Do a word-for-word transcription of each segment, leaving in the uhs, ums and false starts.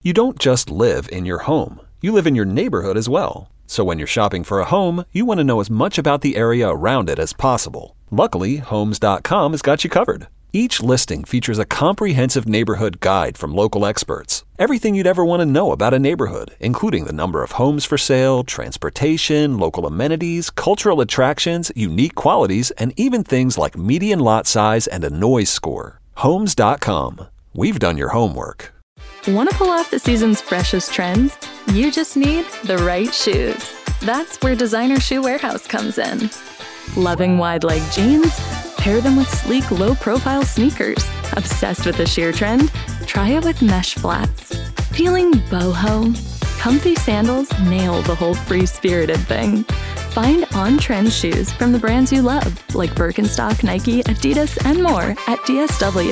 You don't just live in your home. You live in your neighborhood as well. So when you're shopping for a home, you want to know as much about the area around it as possible. Luckily, Homes dot com has got you covered. Each listing features a comprehensive neighborhood guide from local experts. Everything you'd ever want to know about a neighborhood, including the number of homes for sale, transportation, local amenities, cultural attractions, unique qualities, and even things like median lot size and a noise score. Homes dot com. We've done your homework. Want to pull off the season's freshest trends? You just need the right shoes. That's where Designer Shoe Warehouse comes in. Loving wide-leg jeans? Pair them with sleek, low-profile sneakers. Obsessed with the sheer trend? Try it with mesh flats. Feeling boho? Comfy sandals nail the whole free-spirited thing. Find on-trend shoes from the brands you love, like Birkenstock, Nike, Adidas, and more at D S W.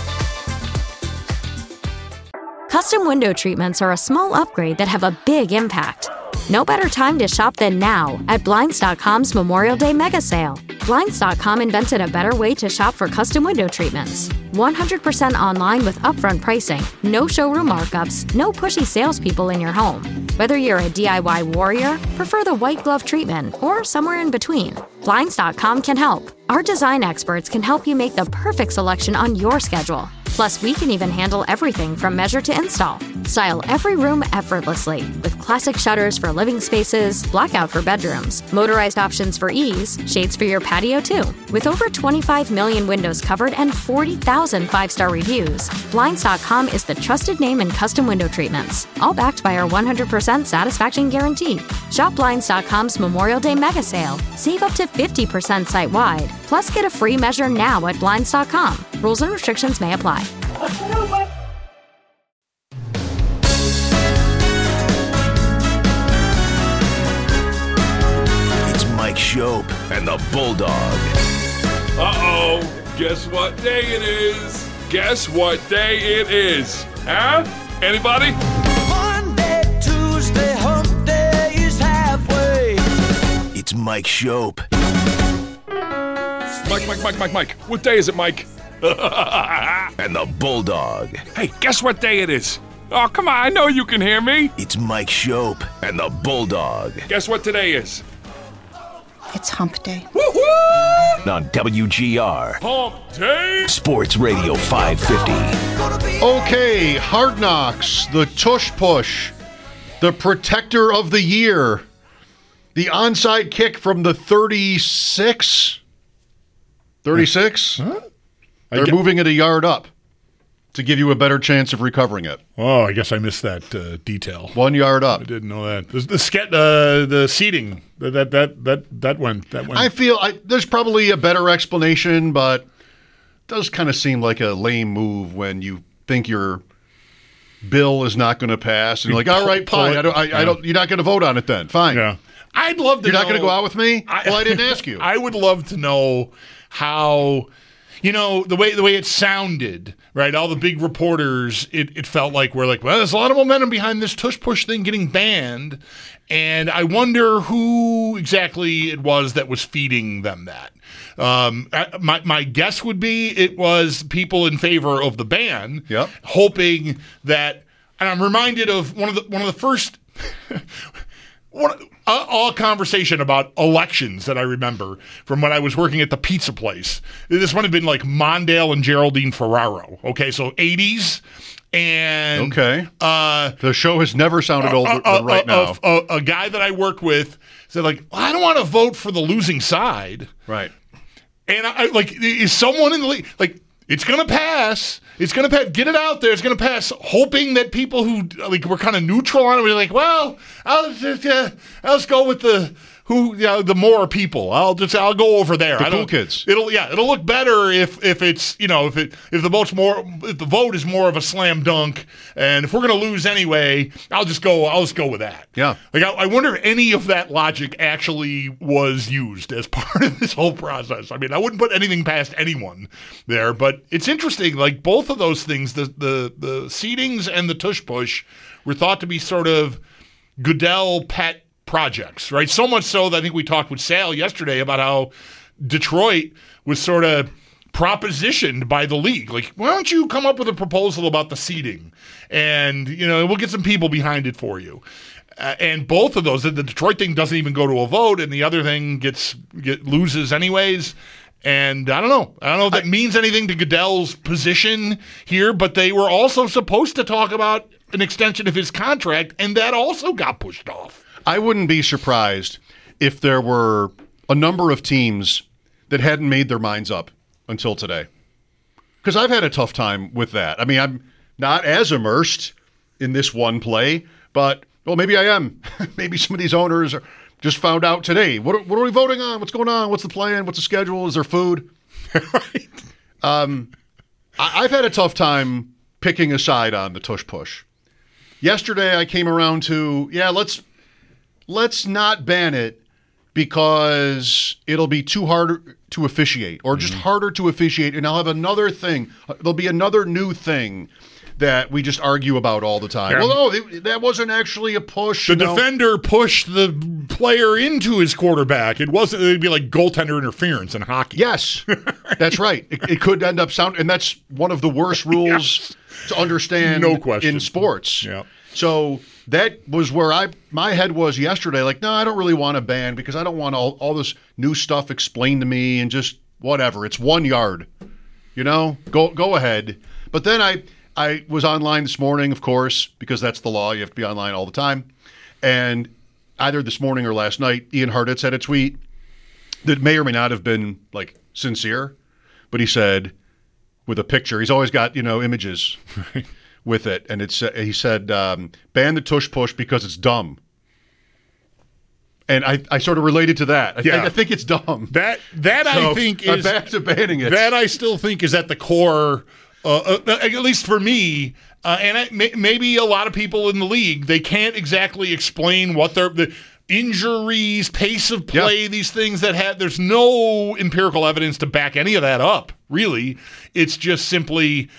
Custom window treatments are a small upgrade that have a big impact. No better time to shop than now at Blinds dot com's Memorial Day Mega Sale. Blinds dot com invented a better way to shop for custom window treatments. one hundred percent online with upfront pricing, no showroom markups, no pushy salespeople in your home. Whether you're a D I Y warrior, prefer the white glove treatment, or somewhere in between, Blinds dot com can help. Our design experts can help you make the perfect selection on your schedule. Plus, we can even handle everything from measure to install. Style every room effortlessly with classic shutters for living spaces, blackout for bedrooms, motorized options for ease, shades for your patio too. With over twenty-five million windows covered and forty thousand five-star reviews, Blinds dot com is the trusted name in custom window treatments, all backed by our one hundred percent satisfaction guarantee. Shop Blinds dot com's Memorial Day Mega Sale. Save up to fifty percent site-wide. Plus, get a free measure now at Blinds dot com. Rules and restrictions may apply. It's Mike Shope and the Bulldog. Uh-oh. Guess what day it is? Guess what day it is? Huh? Anybody? Monday, Tuesday, hump day is halfway. It's Mike Shope. Mike, Mike, Mike, Mike, Mike. What day is it, Mike? And the Bulldog. Hey, guess what day it is? Oh, come on, I know you can hear me. It's Mike Shope and the Bulldog. Guess what today is? It's hump day. Woo-hoo! On W G R. Hump day! Sports Radio five fifty. Okay, Hard Knocks, the Tush Push, the Protector of the Year, the onside kick from the thirty-six? thirty-six? Huh? They're get- moving it a yard up to give you a better chance of recovering it. Oh, I guess I missed that uh, detail. One yard up. I didn't know that. The, the ske- uh, the seating that that that that that went that went. I feel I, there's probably a better explanation, but it does kind of seem like a lame move when you think your bill is not going to pass, and you're like, all right, Pull fine. it. I don't. I, Yeah. I don't. You're not going to vote on it then. Fine. Yeah. I'd love to. You're know, not going to go out with me? I, well, I didn't ask you. I would love to know how. You know, the way the way it sounded, right? All the big reporters, it, it felt like we're like, well, there's a lot of momentum behind this tush push thing getting banned. And I wonder who exactly it was that was feeding them that. Um, I, my, my guess would be it was people in favor of the ban, Yep. hoping that, and I'm reminded of one of the one of the first one, uh, all conversation about elections that I remember from when I was working at the pizza place. This would have been like Mondale and Geraldine Ferraro. Okay, so eighties. And Okay. uh, The show has never sounded older a, a, than right a, now. A, a, a guy that I work with said, like, well, I don't want to vote for the losing side. Right. And I like, is someone in the league like? It's gonna pass. It's gonna pass. Get it out there. It's gonna pass. Hoping that people who like were kind of neutral on it were like, well, I'll just uh, I'll just go with the who, you know, the more people. I'll just I'll go over there. The I cool don't, kids. It'll yeah. It'll look better if if it's you know if it if the vote's more if the vote is more of a slam dunk. And if we're gonna lose anyway, I'll just go. I'll just go with that. Yeah. Like I, I wonder if any of that logic actually was used as part of this whole process. I mean, I wouldn't put anything past anyone there, but it's interesting. Like both of those things, the the the seedings and the tush push, were thought to be sort of Goodell pet projects, right? So much so that I think we talked with Sal yesterday about how Detroit was sort of propositioned by the league. Like, why don't you come up with a proposal about the seating? And, you know, we'll get some people behind it for you. Uh, and both of those, the Detroit thing doesn't even go to a vote, and the other thing gets get loses anyways. And I don't know. I don't know if that I, means anything to Goodell's position here, but they were also supposed to talk about an extension of his contract, and that also got pushed off. I wouldn't be surprised if there were a number of teams that hadn't made their minds up until today. Because I've had a tough time with that. I mean, I'm not as immersed in this one play, but, well, maybe I am. Maybe some of these owners are just found out today. What are, what are we voting on? What's going on? What's the plan? What's the schedule? Is there food? Right. Um, I, I've had a tough time picking a side on the tush push. Yesterday, I came around to, yeah, let's let's not ban it because it'll be too hard to officiate or just mm-hmm. harder to officiate. And I'll have another thing. There'll be another new thing that we just argue about all the time. Yeah. Well, no, it, that wasn't actually a push. The you know? defender pushed the player into his quarterback. It wasn't, it'd be like goaltender interference in hockey. Yes, that's right. It, it could end up sound, and that's one of the worst rules yes. to understand no question. in sports. Yeah. So that was where I my head was yesterday. Like, no, I don't really want to ban because I don't want all, all this new stuff explained to me and just whatever. It's one yard, you know. Go go ahead. But then I I was online this morning, of course, because that's the law. You have to be online all the time. And either this morning or last night, Ian Hartitz had a tweet that may or may not have been like sincere, but he said with a picture. He's always got you know images. with it, and it's uh, he said, um, ban the tush push because it's dumb. And I, I sort of related to that. I, yeah. I, I think it's dumb. That that so I think I'm is back to banning it. That I still think is at the core, uh, uh, at least for me, uh, and I, may, maybe a lot of people in the league. They can't exactly explain what they're the injuries, pace of play, yeah. these things that have. There's no empirical evidence to back any of that up. Really, it's just simply.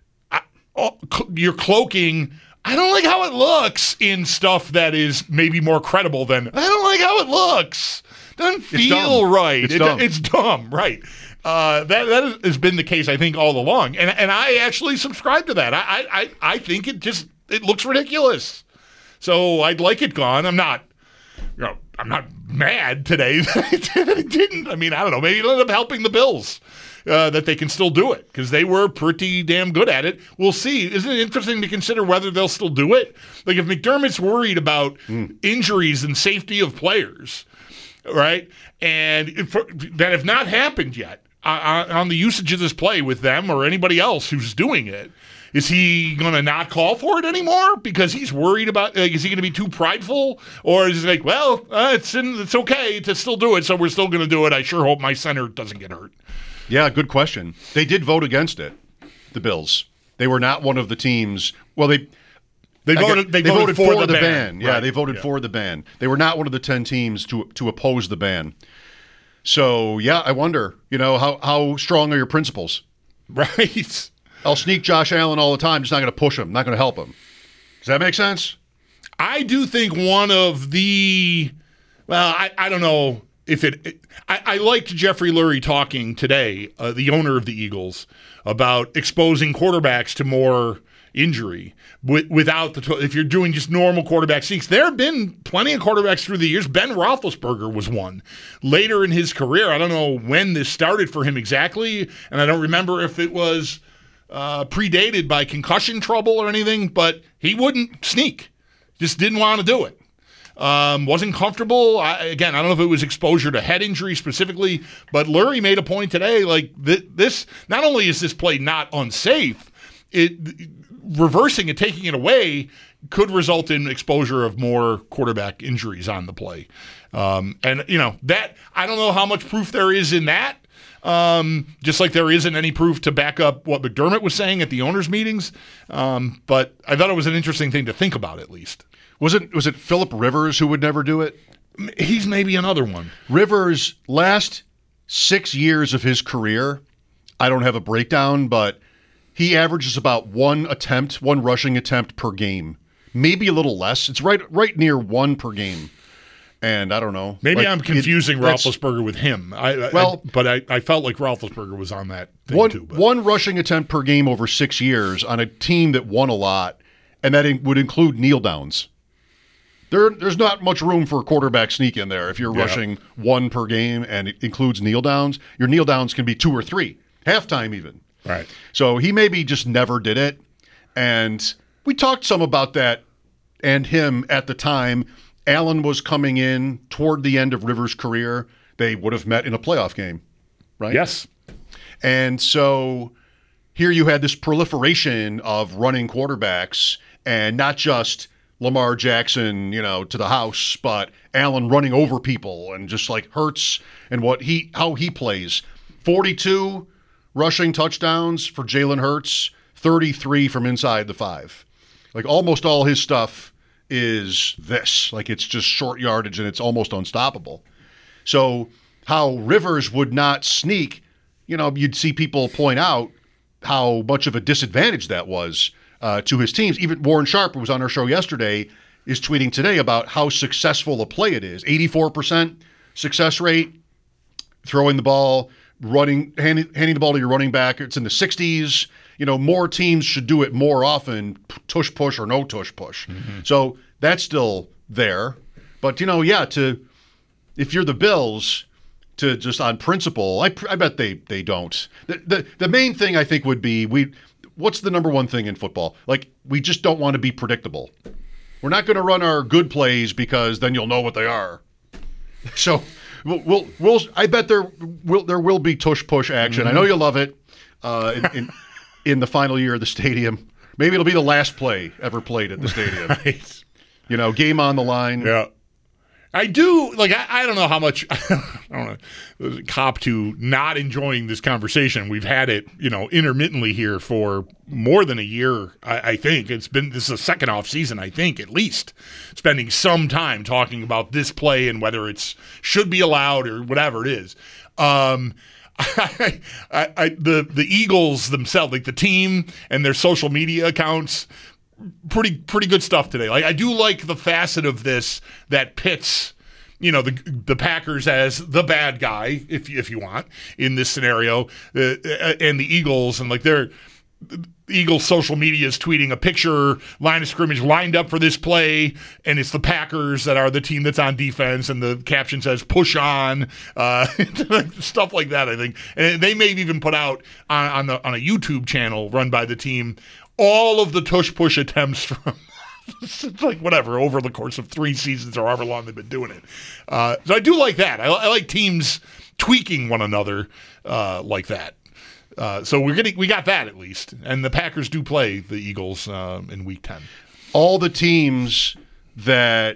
Oh, you're cloaking, I don't like how it looks in stuff that is maybe more credible than, I don't like how it looks. Doesn't feel right. It's it, dumb. It's dumb, right. Uh, that that has been the case, I think, all along. And and I actually subscribe to that. I, I, I think it just, it looks ridiculous. So I'd like it gone. I'm not, you know, I'm not mad today that it didn't. I mean, I don't know, maybe it'll end up helping the Bills. Uh, that they can still do it because they were pretty damn good at it. We'll see. Isn't it interesting to consider whether they'll still do it? Like if McDermott's worried about mm. injuries and safety of players, right, and if, that have not happened yet uh, on the usage of this play with them or anybody else who's doing it, is he going to not call for it anymore because he's worried about, like, is he going to be too prideful? Or is he like, well, uh, it's in, it's okay to still do it, so we're still going to do it. I sure hope my center doesn't get hurt. Yeah, good question. They did vote against it, the Bills. They were not one of the teams. Well, they they voted. Guess, they, they voted, voted for, for the, the ban. ban. Yeah, right. they voted yeah. for the ban. They were not one of the ten teams to to oppose the ban. So yeah, I wonder. You know, how how strong are your principles? Right. I'll sneak Josh Allen all the time. Just not going to push him. Not going to help him. Does that make sense? I do think one of the. Well, I I don't know. If it, it I, I liked Jeffrey Lurie talking today, uh, the owner of the Eagles, about exposing quarterbacks to more injury w- without the. If you're doing just normal quarterback sneaks, there have been plenty of quarterbacks through the years. Ben Roethlisberger was one later in his career. I don't know when this started for him exactly, and I don't remember if it was uh, predated by concussion trouble or anything. But he wouldn't sneak, just didn't want to do it. Um, wasn't comfortable. I, again, I don't know if it was exposure to head injury specifically, but Lurie made a point today. Like th- this, not only is this play not unsafe, it reversing it, taking it away, could result in exposure of more quarterback injuries on the play. Um, and you know that I don't know how much proof there is in that. Um, just like there isn't any proof to back up what McDermott was saying at the owners' meetings. Um, but I thought it was an interesting thing to think about, at least. Was it was it Phillip Rivers who would never do it? He's maybe another one. Rivers, last six years of his career, I don't have a breakdown, but he averages about one attempt, one rushing attempt per game. Maybe a little less. It's right right near one per game. And I don't know. Maybe like, I'm confusing it, Roethlisberger with him. I, well, I, but I, I felt like Roethlisberger was on that thing one, too. But. One rushing attempt per game over six years on a team that won a lot, and that in, would include kneel downs. There, there's not much room for a quarterback sneak in there if you're yeah. rushing one per game and it includes kneel downs. Your kneel downs can be two or three, halftime even. Right. So he maybe just never did it. And we talked some about that and him at the time. Allen was coming in toward the end of Rivers' career. They would have met in a playoff game, right? Yes. And so here you had this proliferation of running quarterbacks, and not just Lamar Jackson, you know, to the house, but Allen running over people, and just like Hurts and what he how he plays. forty-two rushing touchdowns for Jalen Hurts, thirty-three from inside the five. Like almost all his stuff is this. Like it's just short yardage and it's almost unstoppable. So how Rivers would not sneak, you know, you'd see people point out how much of a disadvantage that was uh, to his teams. Even Warren Sharp, who was on our show yesterday, is tweeting today about how successful a play it is. eighty-four percent success rate, throwing the ball, running, handing, handing the ball to your running back. It's in the sixties. You know, more teams should do it more often, tush push or no tush push. Mm-hmm. So that's still there. But, you know, yeah, to if you're the Bills, to just on principle, I, I bet they they don't. The, the the main thing I think would be, we. what's the number one thing in football? Like, we just don't want to be predictable. We're not going to run our good plays because then you'll know what they are. So we'll, we'll, we'll I bet there will there will be tush push action. Mm-hmm. I know you love it uh, in, in in the final year of the stadium. Maybe it'll be the last play ever played at the stadium. Right. You know, game on the line. Yeah. I do, like, I, I don't know how much, I don't know, cop to not enjoying this conversation. We've had it, you know, intermittently here for more than a year, I, I think. It's been, this is the second off season, I think, at least, spending some time talking about this play and whether it's should be allowed or whatever it is. Um, I, I, I, the, the Eagles themselves, like the team and their social media accounts, pretty pretty good stuff today. Like, I do like the facet of this that pits, you know, the the Packers as the bad guy, if if you want, in this scenario, uh, and the Eagles, and like their the Eagles social media is tweeting a picture, line of scrimmage lined up for this play, and it's the Packers that are the team that's on defense, and the caption says "push on," uh, stuff like that. I think, and they may have even put out on, on the on a YouTube channel run by the team all of the tush-push attempts from, like, whatever, over the course of three seasons or however long they've been doing it. Uh, so I do like that. I, I like teams tweaking one another uh, like that. Uh, so we're getting we got that at least. And the Packers do play the Eagles uh, in Week ten. All the teams that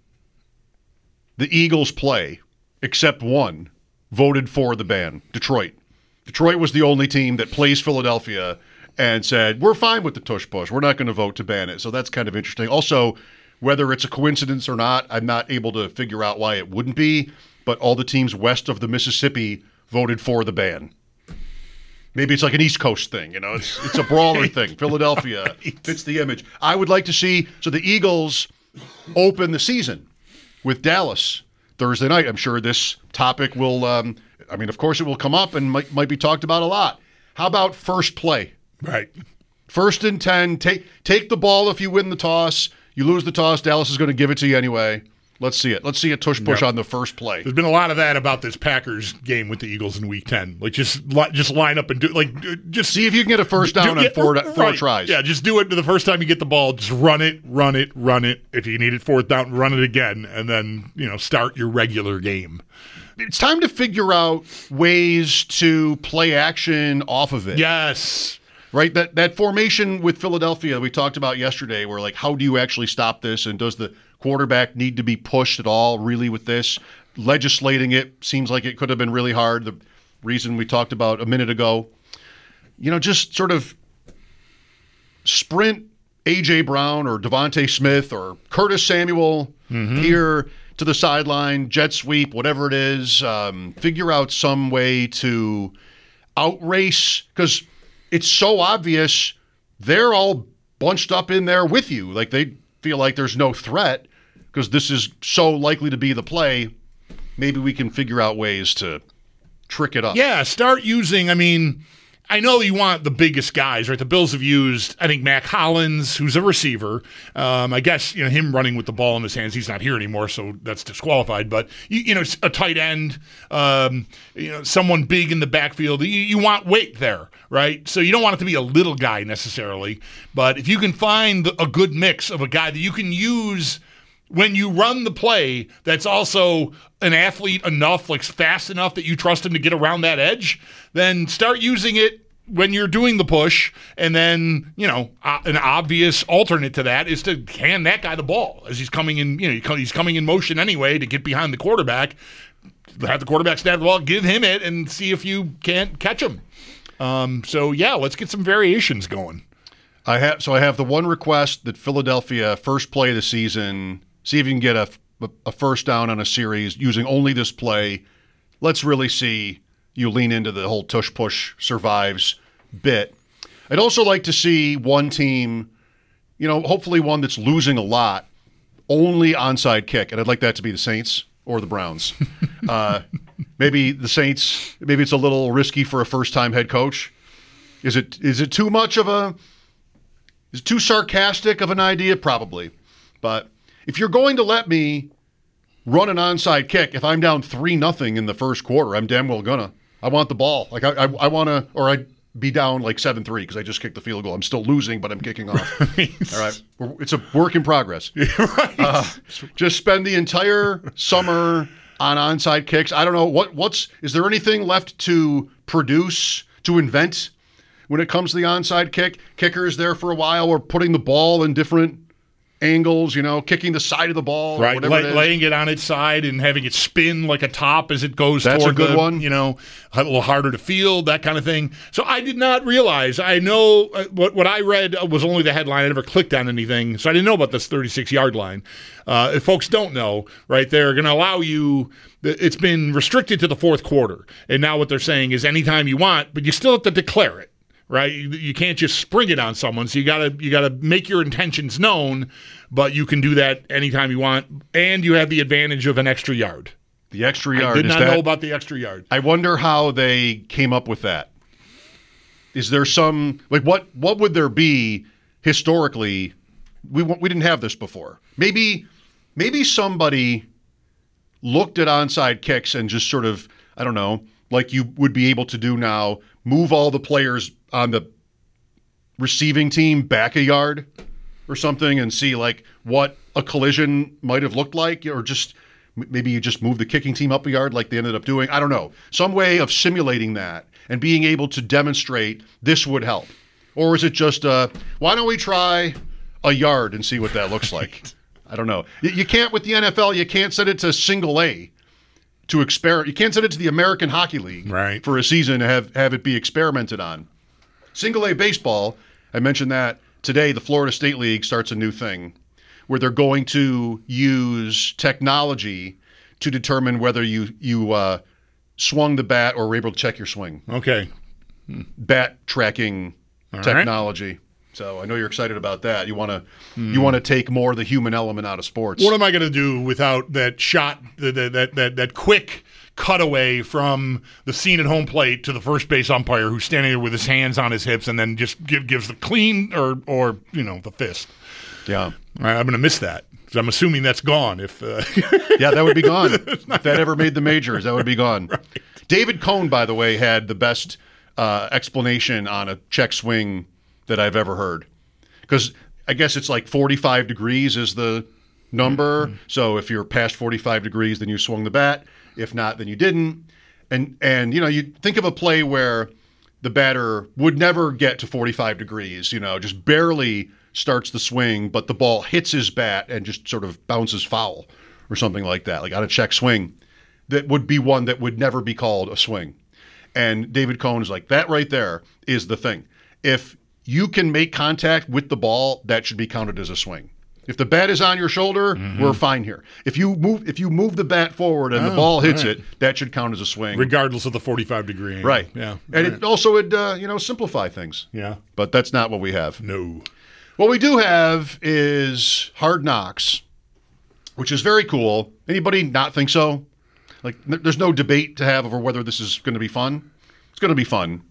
the Eagles play, except one, voted for the ban, Detroit. Detroit was the only team that plays Philadelphia and said, we're fine with the tush push. We're not going to vote to ban it. So that's kind of interesting. Also, whether it's a coincidence or not, I'm not able to figure out why it wouldn't be, but all the teams west of the Mississippi voted for the ban. Maybe it's like an East Coast thing, you know, it's it's a brawler thing. Philadelphia right. fits the image. I would like to see, so the Eagles open the season with Dallas Thursday night. I'm sure this topic will, um, I mean, of course it will come up and might, might be talked about a lot. How about first play? Right. First and ten, take take the ball if you win the toss. You lose the toss, Dallas is going to give it to you anyway. Let's see it. Let's see a tush push yep. on the first play. There's been a lot of that about this Packers game with the Eagles in Week ten. Like, just just line up and do like just see if you can get a first down do, on four right. four tries. Yeah, just do it the first time you get the ball. Just run it, run it, run it. If you need it fourth down, run it again, and then, you know, start your regular game. It's time to figure out ways to play action off of it. Yes. Right, that that formation with Philadelphia we talked about yesterday, where like, how do you actually stop this, and does the quarterback need to be pushed at all really with this? Legislating it seems like it could have been really hard, the reason we talked about a minute ago. You know, just sort of sprint A J Brown or Devontae Smith or Curtis Samuel mm-hmm. here to the sideline, jet sweep, whatever it is, um, figure out some way to outrace, because it's so obvious they're all bunched up in there with you. Like, they feel like there's no threat. because this is so likely to be the play, maybe we can figure out ways to trick it up. Yeah, start using, I mean, I know you want the biggest guys, right? The Bills have used, I think, Mac Hollins, who's a receiver. Um, I guess, you know, him running with the ball in his hands, he's not here anymore, so that's disqualified. But, you, you know, a tight end, um, you know, someone big in the backfield. You, you want weight there, right? So you don't want it to be a little guy necessarily. But if you can find a good mix of a guy that you can use when you run the play that's also an athlete enough, like fast enough that you trust him to get around that edge, then start using it when you're doing the push. And then, you know, uh, an obvious alternate to that is to hand that guy the ball as he's coming in, you know, he's coming in motion anyway to get behind the quarterback, have the quarterback snap the ball, give him it, and see if you can't catch him. Um, so, yeah, let's get some variations going. I have So I have the one request that Philadelphia, first play of the season, see if you can get a, a first down on a series using only this play. Let's really see you lean into the whole tush-push survives bit. I'd also like to see one team, you know, hopefully one that's losing a lot, only onside kick. And I'd like that to be the Saints or the Browns. uh, maybe the Saints, maybe it's a little risky for a first-time head coach. Is it is it too much of a, is it too sarcastic of an idea? Probably. But if you're going to let me run an onside kick, if I'm down three nothing in the first quarter, I'm damn well gonna. I want the ball. Like I, I, I want to, or I'd be down like seven three because I just kicked the field goal. I'm still losing, but I'm kicking off. Right. All right. We're, it's a work in progress. Right. Uh, just spend the entire summer on onside kicks. I don't know what what's. Is there anything left to produce, to invent when it comes to the onside kick? Kickers there for a while, or putting the ball in different angles, you know, kicking the side of the ball, right? Whatever Lay, it is. Laying it on its side and having it spin like a top as it goes. That's toward a good the, one. You know, a little harder to field, that kind of thing. So I did not realize. I know uh, what what I read was only the headline. I never clicked on anything, so I didn't know about this thirty-six yard line. Uh, if folks don't know, right, they're going to allow you. It's been restricted to the fourth quarter, and now what they're saying is anytime you want, but you still have to declare it. Right, you, you can't just spring it on someone. So you gotta you gotta make your intentions known, but you can do that anytime you want, and you have the advantage of an extra yard. The extra yard. I did is not that, know about the extra yard. I wonder how they came up with that. Is there some like what what would there be historically? We we didn't have this before. Maybe maybe somebody looked at onside kicks and just sort of, I don't know, like you would be able to do now, move all the players on the receiving team back a yard or something and see like what a collision might have looked like, or just maybe you just move the kicking team up a yard like they ended up doing. I don't know. Some way of simulating that and being able to demonstrate this would help. Or is it just, uh, why don't we try a yard and see what that looks like? I don't know. You, you can't, with the N F L, you can't send it to single A to experiment. You can't send it to the American Hockey League right. for a season to have, have it be experimented on. Single A baseball, I mentioned that today, the Florida State League starts a new thing where they're going to use technology to determine whether you, you uh, swung the bat or were able to check your swing. Okay. Bat tracking All technology. Right. So I know you're excited about that. You want to mm. you want to take more of the human element out of sports. What am I going to do without that shot, that that that that quick cutaway from the scene at home plate to the first base umpire who's standing there with his hands on his hips and then just give, gives the clean or or you know the fist? Yeah, All right, I'm going to miss that. I'm assuming that's gone. If uh... yeah, that would be gone. If that ever made the majors, that would be gone. Right. David Cohn, by the way, had the best uh, explanation on a check swing that I've ever heard. Because I guess it's like forty-five degrees is the number. Mm-hmm. So if you're past forty-five degrees, then you swung the bat. If not, then you didn't. And, and you know, you think of a play where the batter would never get to forty-five degrees, you know, just barely starts the swing, but the ball hits his bat and just sort of bounces foul or something like that, like on a check swing. That would be one that would never be called a swing. And David Cohn is like, that right there is the thing. If you can make contact with the ball, that should be counted as a swing. If the bat is on your shoulder, mm-hmm. we're fine here. If you move if you move the bat forward and oh, the ball hits right. it, that should count as a swing. Regardless of the forty-five degree angle. Right. Yeah. And right. it also would, uh, you know, simplify things. Yeah. But that's not what we have. No. What we do have is Hard Knocks. which is very cool. Anybody not think so? Like, there's no debate to have over whether this is going to be fun. It's going to be fun.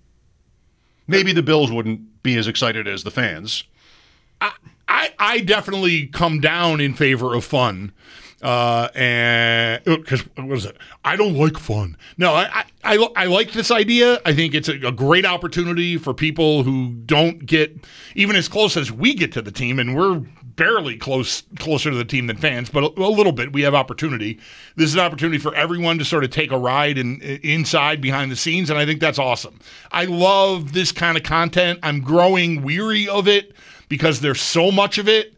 Maybe the Bills wouldn't be as excited as the fans. I, I, I definitely come down in favor of fun. Uh, and because what is it? I don't like fun. No, I, I, I, I like this idea. I think it's a, a great opportunity for people who don't get even as close as we get to the team, and we're barely close, closer to the team than fans, but a, a little bit. We have opportunity. This is an opportunity for everyone to sort of take a ride in, inside behind the scenes, and I think that's awesome. I love this kind of content. I'm growing weary of it because there's so much of it,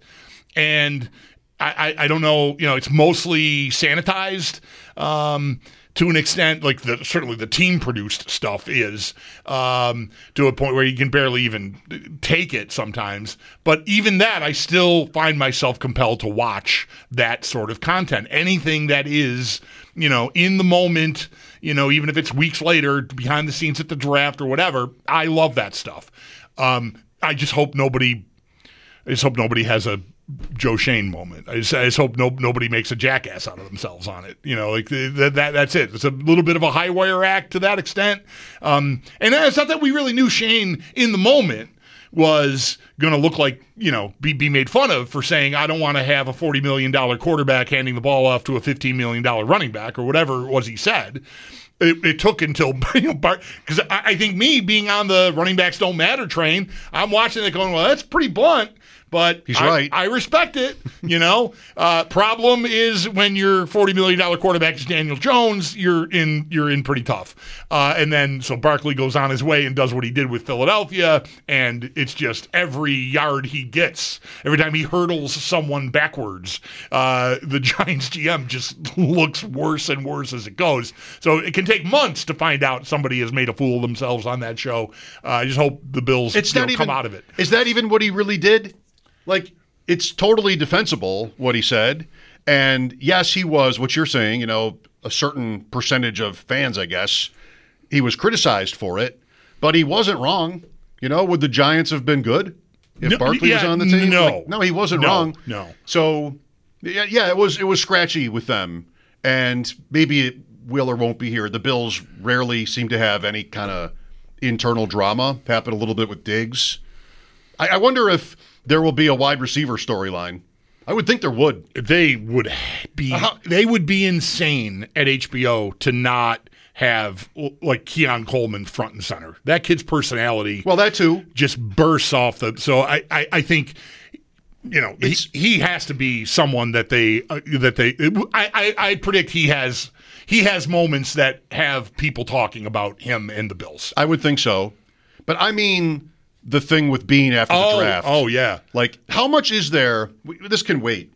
and I, I don't know, you know, it's mostly sanitized um, to an extent, like the certainly the team-produced stuff is, um, to a point where you can barely even take it sometimes. But even that, I still find myself compelled to watch that sort of content. Anything that is, you know, in the moment, you know, even if it's weeks later, behind the scenes at the draft or whatever, I love that stuff. Um, I just hope nobody, I just hope nobody has a Joe Shane moment. I just, I just hope no, nobody makes a jackass out of themselves on it. You know, like that, that. That's it. It's a little bit of a high wire act to that extent. Um, and it's not that we really knew Shane in the moment was going to look like, you know, be, be made fun of for saying, I don't want to have a forty million dollars quarterback handing the ball off to a fifteen million dollars running back or whatever it was he said. It, it took until, you know, because I, I think me being on the running backs don't matter train, I'm watching it going, well, that's pretty blunt. But he's I, right. I respect it, you know. Uh, problem is when your forty million dollars quarterback is Daniel Jones, you're in you're in pretty tough. Uh, and then so Barkley goes on his way and does what he did with Philadelphia, and it's just every yard he gets, every time he hurdles someone backwards, uh, the Giants G M just looks worse and worse as it goes. So it can take months to find out somebody has made a fool of themselves on that show. Uh, I just hope the Bills it's you not know, even, come out of it. Is that even what he really did? Like, it's totally defensible what he said. And yes, he was, what you're saying, you know, a certain percentage of fans, I guess, he was criticized for it, but he wasn't wrong. You know, would the Giants have been good if No, Barkley yeah, was on the team? no. Like, no, he wasn't No, wrong. no. So, yeah, yeah, it was it was scratchy with them. And maybe it will or won't be here. The Bills rarely seem to have any kind of internal drama. Happened a little bit with Diggs. I, I wonder if there will be a wide receiver storyline. I would think there would. They would be uh-huh. they would be insane at H B O to not have like Keon Coleman front and center. That kid's personality, well, that too, just bursts off the. So I, I, I think, you know, he, he has to be someone that they uh, that they. I, I, I predict he has he has moments that have people talking about him and the Bills. I would think so, but I mean. The thing with Bean after oh, the draft. Oh, yeah. Like, how much is there? This can wait.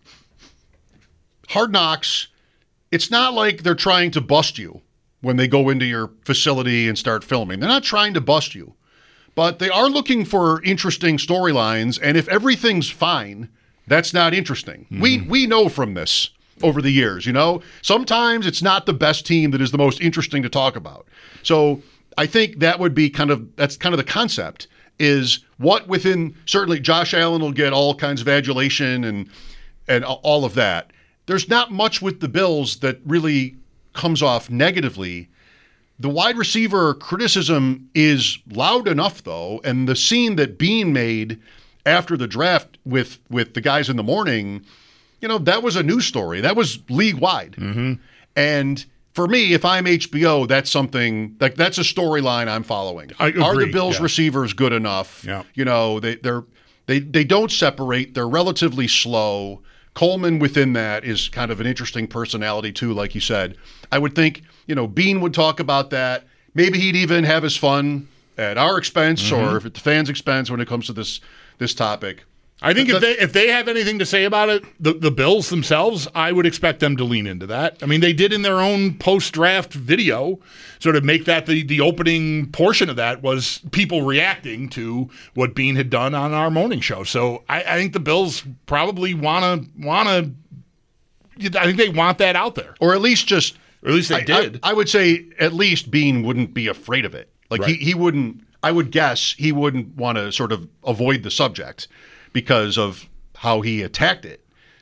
Hard Knocks, it's not like they're trying to bust you when they go into your facility and start filming. They're not trying to bust you. But they are looking for interesting storylines, and if everything's fine, that's not interesting. Mm-hmm. We we know from this over the years, you know? Sometimes it's not the best team that is the most interesting to talk about. So I think that would be kind of, that's kind of the concept. Is what within, certainly Josh Allen will get all kinds of adulation and and all of that. There's not much with the Bills that really comes off negatively. The wide receiver criticism is loud enough, though, and the scene that Bean made after the draft with, with the guys in the morning, you know, that was a news story. That was league-wide. Mm-hmm. And for me, if I'm H B O, that's something like that's a storyline I'm following. I agree. Are the Bills yeah. receivers good enough? Yeah. You know, they they're they they don't separate. They're relatively slow. Coleman within that is kind of an interesting personality too, like you said. I would think, you know, Bean would talk about that. Maybe he'd even have his fun at our expense mm-hmm. or if at the fans' expense when it comes to this this topic. I think the, if they if they have anything to say about it, the, the Bills themselves, I would expect them to lean into that. I mean, they did in their own post-draft video, sort of make that the, the opening portion of that was people reacting to what Bean had done on our morning show. So I, I think the Bills probably want to want to. I think they want that out there, or at least just, or at least they I, did. I, I would say at least Bean wouldn't be afraid of it. Like right. he he wouldn't. I would guess he wouldn't want to sort of avoid the subject. Because of how he attacked it.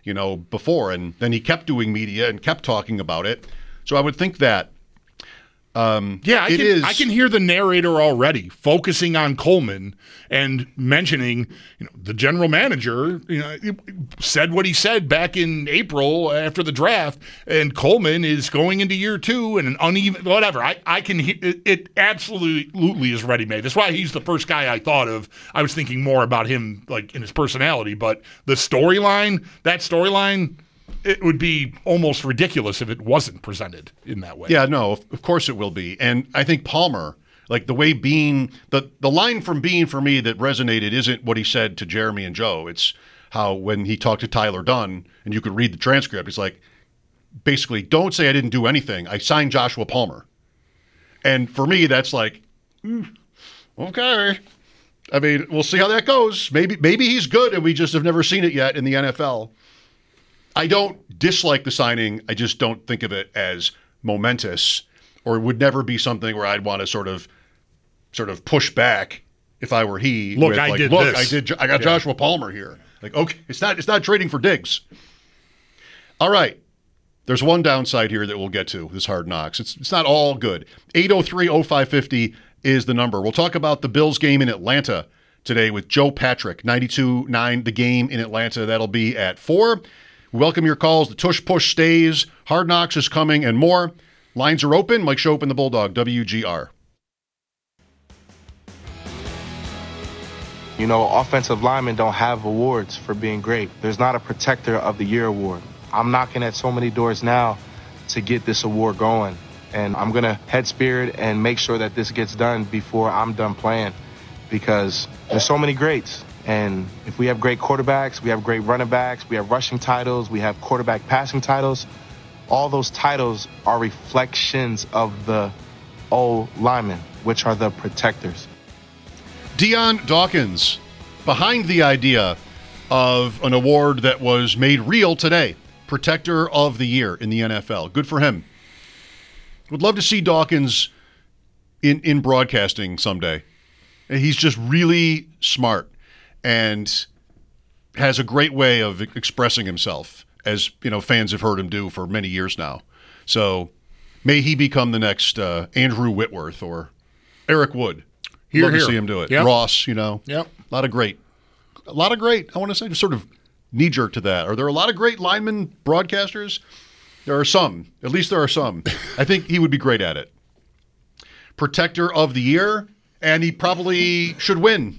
you know, before. And then he kept doing media and kept talking about it. So I would think that. Um, yeah, I it can, is, I can hear the narrator already focusing on Coleman and mentioning, you know, the general manager, you know, said what he said back in April after the draft, and Coleman is going into year two and an uneven, whatever. I, I can hear it, it absolutely is ready-made. That's why he's the first guy I thought of. I was thinking more about him, like, in his personality, but the storyline, that storyline, it would be almost ridiculous if it wasn't presented in that way. Yeah, no, of, of course it will be. And I think Palmer, like the way Bean, the, the line from Bean for me that resonated isn't what he said to Jeremy and Joe. It's how when he talked to Tyler Dunn, and you could read the transcript, he's like, basically, don't say I didn't do anything. I signed Joshua Palmer. And for me, that's like, mm, okay. I mean, we'll see how that goes. Maybe maybe he's good, and we just have never seen it yet in the N F L. I don't dislike the signing. I just don't think of it as momentous, or it would never be something where I'd want to sort of sort of push back if I were he. Look, with I like, did Look, this. I did. I got Yeah. Joshua Palmer here. Like, okay, it's not it's not trading for Diggs. All right. There's one downside here that we'll get to, this Hard Knocks. It's it's not all good. eight oh three oh five five oh is the number. We'll talk about the Bills game in Atlanta today with Joe Patrick, ninety-two nine, the game in Atlanta. That'll be at four. Welcome your calls. The tush push stays. Hard Knocks is coming and more. Lines are open. Mike Shope and the Bulldog, W G R. You know, offensive linemen don't have awards for being great. There's not a Protector of the Year award. I'm knocking at so many doors now to get this award going. And I'm going to head spirit and make sure that this gets done before I'm done playing, because there's so many greats. And if we have great quarterbacks, we have great running backs, we have rushing titles, we have quarterback passing titles, all those titles are reflections of the O linemen, which are the protectors. Dion Dawkins, behind the idea of an award that was made real today, Protector of the Year in the N F L. Good for him. Would love to see Dawkins in, in broadcasting someday. He's just really smart and has a great way of expressing himself, as you know, fans have heard him do for many years now. So may he become the next uh, Andrew Whitworth or Eric Wood. Here, Love here. to see him do it. Yep. Ross, you know. Yep. A lot of great. A lot of great. I want to say just sort of knee-jerk to that. Are there a lot of great lineman broadcasters? There are some. At least there are some. I think he would be great at it. Protector of the Year, and he probably should win.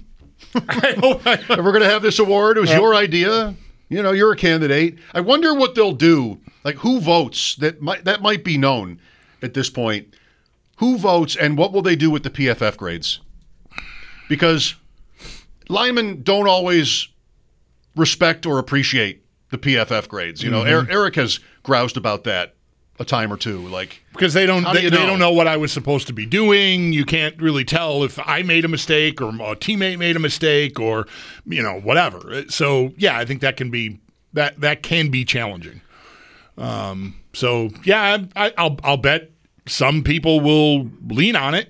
If we're going to have this award, it was your idea. You know, you're a candidate. I wonder what they'll do. Like, who votes? That might that might be known at this point. Who votes, and what will they do with the P F F grades? Because linemen don't always respect or appreciate the P F F grades. You know, Mm-hmm. Er- Eric has groused about that a time or two. Like, Because they don't How do they, you they know? don't know what I was supposed to be doing. You can't really tell if I made a mistake or a teammate made a mistake or, you know, whatever. So yeah, I think that can be that that can be challenging. Um, so yeah, I, I'll I'll bet some people will lean on it.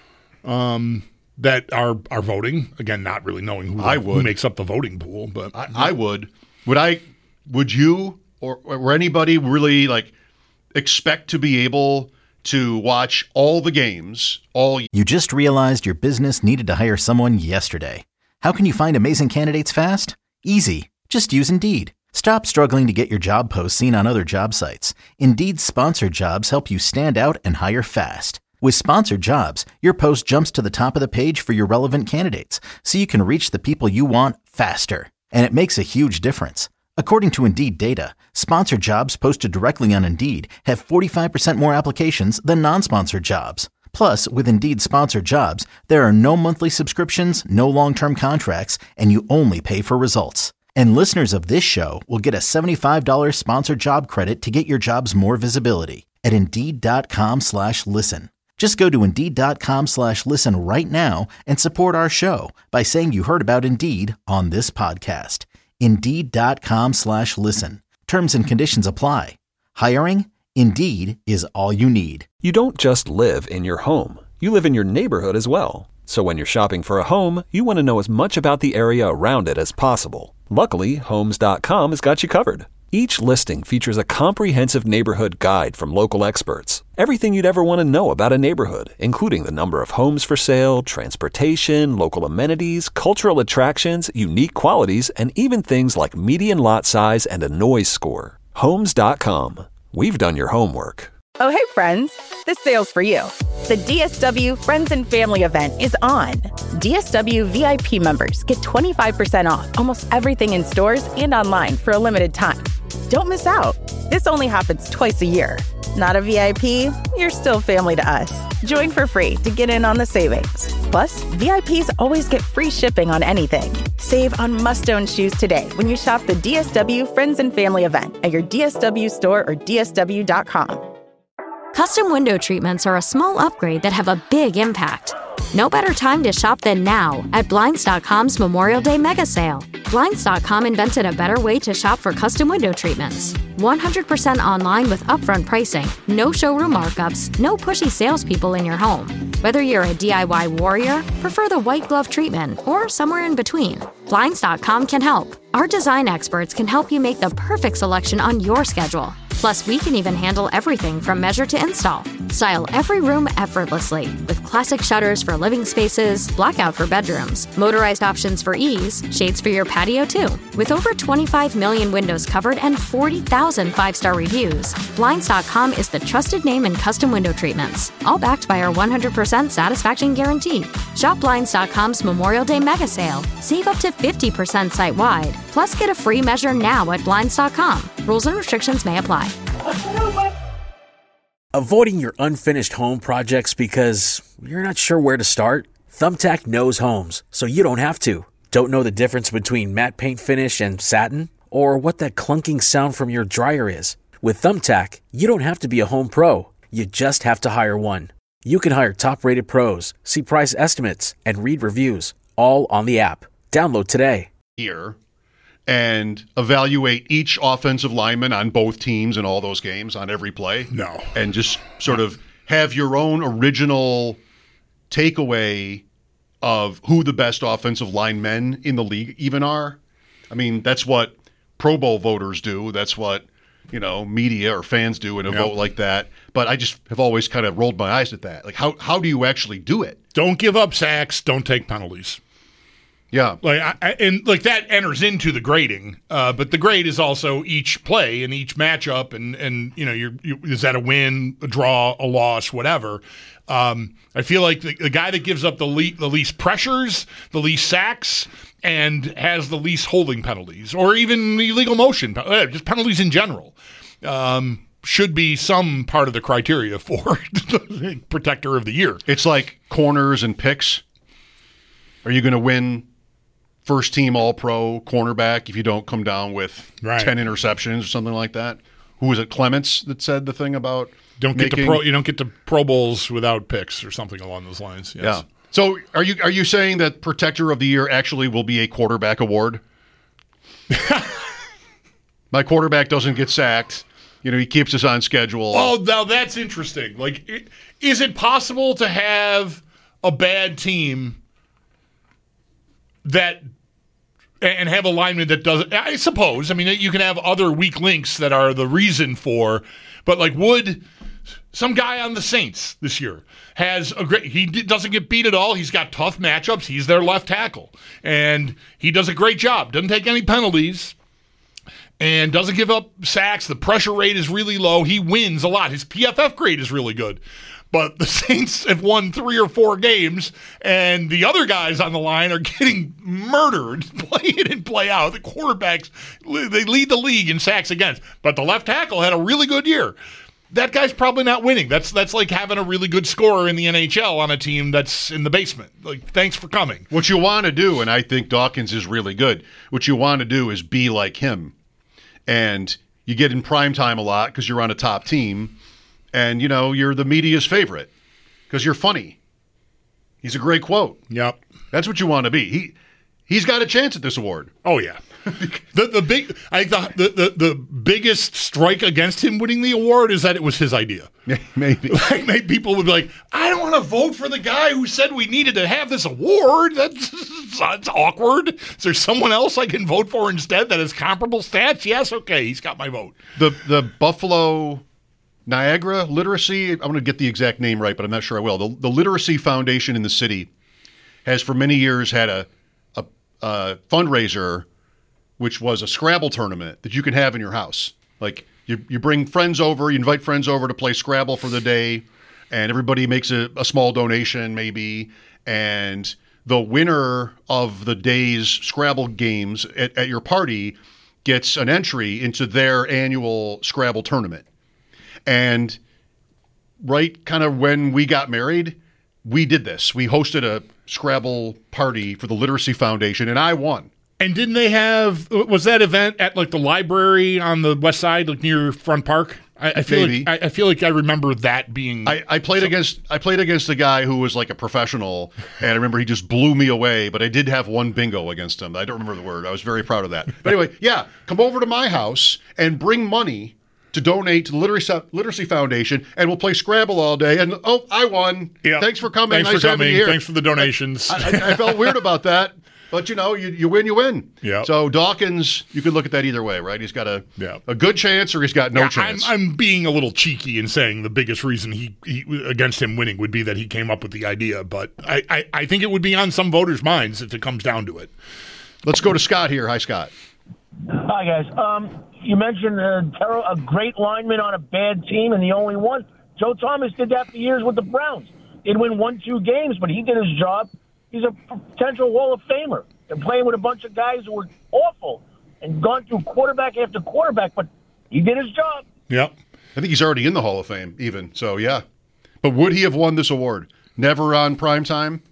Um, that are are voting again, not really knowing who I who would. makes up the voting pool, but I, I would. Would I? Would you or, or anybody really like expect to be able to watch all the games all? You just realized your business needed to hire someone yesterday. How can you find amazing candidates fast? Easy. Just use Indeed. Stop struggling to get your job posts seen on other job sites. Indeed's sponsored jobs help you stand out and hire fast. With sponsored jobs, your post jumps to the top of the page for your relevant candidates, so you can reach the people you want faster. And it makes a huge difference. According to Indeed data, sponsored jobs posted directly on Indeed have forty-five percent more applications than non-sponsored jobs. Plus, with Indeed sponsored jobs, there are no monthly subscriptions, no long-term contracts, and you only pay for results. And listeners of this show will get a seventy-five dollars sponsored job credit to get your jobs more visibility at Indeed.com slash listen. Just go to Indeed.com slash listen right now and support our show by saying you heard about Indeed on this podcast. Indeed.com slash listen. Terms and conditions apply. Hiring? Indeed is all you need. You don't just live in your home. You live in your neighborhood as well. So when you're shopping for a home, you want to know as much about the area around it as possible. Luckily, Homes dot com has got you covered. Each listing features a comprehensive neighborhood guide from local experts. Everything you'd ever want to know about a neighborhood, including the number of homes for sale, transportation, local amenities, cultural attractions, unique qualities, and even things like median lot size and a noise score. Homes dot com. We've done your homework. Oh, hey, friends. This sale's for you. The D S W Friends and Family event is on. D S W V I P members get twenty-five percent off almost everything in stores and online for a limited time. Don't miss out. This only happens twice a year. Not a V I P? You're still family to us. Join for free to get in on the savings. Plus, V I Ps always get free shipping on anything. Save on must-own shoes today when you shop the D S W Friends and Family event at your D S W store or D S W dot com. Custom window treatments are a small upgrade that have a big impact. No better time to shop than now at Blinds dot com's Memorial Day Mega Sale. Blinds dot com invented a better way to shop for custom window treatments. one hundred percent online with upfront pricing, no showroom markups, no pushy salespeople in your home. Whether you're a D I Y warrior, prefer the white glove treatment, or somewhere in between, Blinds dot com can help. Our design experts can help you make the perfect selection on your schedule. Plus, we can even handle everything from measure to install. Style every room effortlessly with classic shutters for living spaces, blackout for bedrooms, motorized options for ease, shades for your patio too. With over twenty-five million windows covered and forty thousand five-star reviews, Blinds dot com is the trusted name in custom window treatments, all backed by our one hundred percent satisfaction guarantee. Shop Blinds dot com's Memorial Day Mega Sale. Save up to fifty percent site-wide. Plus, get a free measure now at Blinds dot com. Rules and restrictions may apply. Avoiding your unfinished home projects because you're not sure where to start? Thumbtack knows homes, so you don't have to. Don't know the difference between matte paint finish and satin? Or what that clunking sound from your dryer is? With Thumbtack, you don't have to be a home pro. You just have to hire one. You can hire top-rated pros, see price estimates, and read reviews, all on the app. Download today. Here. And evaluate each offensive lineman on both teams in all those games on every play? No. And just sort of have your own original takeaway of who the best offensive linemen in the league even are? I mean, that's what Pro Bowl voters do. That's what, you know, media or fans do in a yep. vote like that. But I just have always kind of rolled my eyes at that. Like, how, how do you actually do it? Don't give up sacks. Don't take penalties. Yeah, like I, I, and like that enters into the grading, uh, but the grade is also each play and each matchup, and and you know, you're, you, is that a win, a draw, a loss, whatever. Um, I feel like the, the guy that gives up the, le- the least pressures, the least sacks, and has the least holding penalties, or even illegal motion, uh, just penalties in general, um, should be some part of the criteria for protector of the year. It's like corners and picks. Are you going to win first team all-pro cornerback if you don't come down with right. ten interceptions or something like that? Who was it, Clements, that said the thing about don't making... get to pro, you don't get to Pro Bowls without picks or something along those lines. Yes. Yeah. So are you are you saying that Protector of the Year actually will be a quarterback award? My quarterback doesn't get sacked. You know, he keeps us on schedule. Oh, now that's interesting. Like, is it possible to have a bad team that and have a lineman that doesn't, I suppose, I mean, you can have other weak links that are the reason for, but like would some guy on the Saints this year has a great, he doesn't get beat at all. He's got tough matchups. He's their left tackle and he does a great job. Doesn't take any penalties and doesn't give up sacks. The pressure rate is really low. He wins a lot. His P F F grade is really good. But the Saints have won three or four games, and the other guys on the line are getting murdered, play in and play out. The quarterbacks, they lead the league in sacks against. But the left tackle had a really good year. That guy's probably not winning. That's that's like having a really good scorer in the N H L on a team that's in the basement. Like, thanks for coming. What you want to do, and I think Dawkins is really good, what you want to do is be like him. And you get in prime time a lot because you're on a top team. And, you know, you're the media's favorite because you're funny. He's a great quote. Yep. That's what you want to be. He, he's got a chance at this award. Oh, yeah. the the big I think the, the the the biggest strike against him winning the award is that it was his idea. Maybe. Like maybe people would be like, I don't want to vote for the guy who said we needed to have this award. That's that's awkward. Is there someone else I can vote for instead that has comparable stats? Yes, okay, he's got my vote. The the Buffalo Niagara Literacy, I'm going to get the exact name right, but I'm not sure I will. The, the Literacy Foundation in the city has for many years had a, a, a fundraiser, which was a Scrabble tournament that you can have in your house. Like you, you bring friends over, you invite friends over to play Scrabble for the day, and everybody makes a, a small donation maybe, and the winner of the day's Scrabble games at, at your party gets an entry into their annual Scrabble tournament. And right kind of when we got married, we did this. We hosted a Scrabble party for the Literacy Foundation, and I won. And didn't they have, was that event at like the library on the west side, like near Front Park? I, I feel Maybe. like I, I feel like I remember that being. I, I played some, against I played against a guy who was like a professional, and I remember he just blew me away. But I did have one bingo against him. I don't remember the word. I was very proud of that. But anyway, yeah, come over to my house and bring money to donate to the Literacy, Literacy Foundation, and we'll play Scrabble all day. And, oh, I won. Yep. Thanks for coming. Thanks nice for coming. having you here. Thanks for the donations. I, I, I felt weird about that. But, you know, you, you win, you win. Yeah. So Dawkins, you could look at that either way, right? He's got a Yep. a good chance or he's got no yeah, chance. I'm, I'm being a little cheeky in saying the biggest reason he, he against him winning would be that he came up with the idea. But I, I, I think it would be on some voters' minds if it comes down to it. Let's go to Scott here. Hi, Scott. Hi, guys. Um, you mentioned a, ter- a great lineman on a bad team and the only one. Joe Thomas did that for years with the Browns. They'd win one, two games, but he did his job. He's a potential Hall of Famer. And playing with a bunch of guys who were awful and gone through quarterback after quarterback, but he did his job. Yep. I think he's already in the Hall of Fame, even. So, yeah. But would he have won this award? Never on prime time?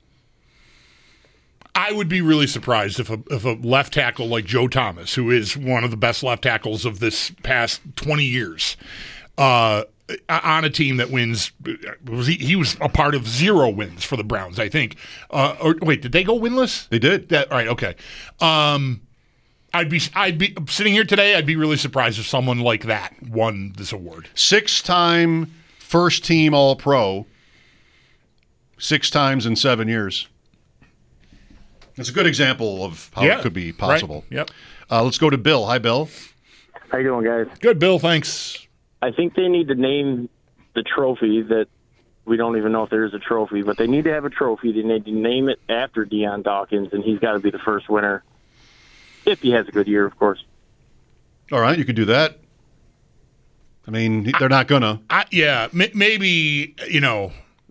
I would be really surprised if a if a left tackle like Joe Thomas, who is one of the best left tackles of this past twenty years, uh, on a team that wins, was he, he was a part of zero wins for the Browns, I think. Uh, or wait, did they go winless? They did. That right? Okay. Um, I'd be I'd be sitting here today. I'd be really surprised if someone like that won this award. Six-time first-team All-Pro, six times in seven years. It's a good example of how Yeah, it could be possible. right. Yep. Uh, let's go to Bill. Hi, Bill. How you doing, guys? Good, Bill. Thanks. I think they need to name the trophy that we don't even know if there is a trophy, but they need to have a trophy. They need to name it after Deion Dawkins, and he's got to be the first winner if he has a good year, of course. All right, you could do that. I mean, they're not gonna. I, yeah, m- maybe, you know,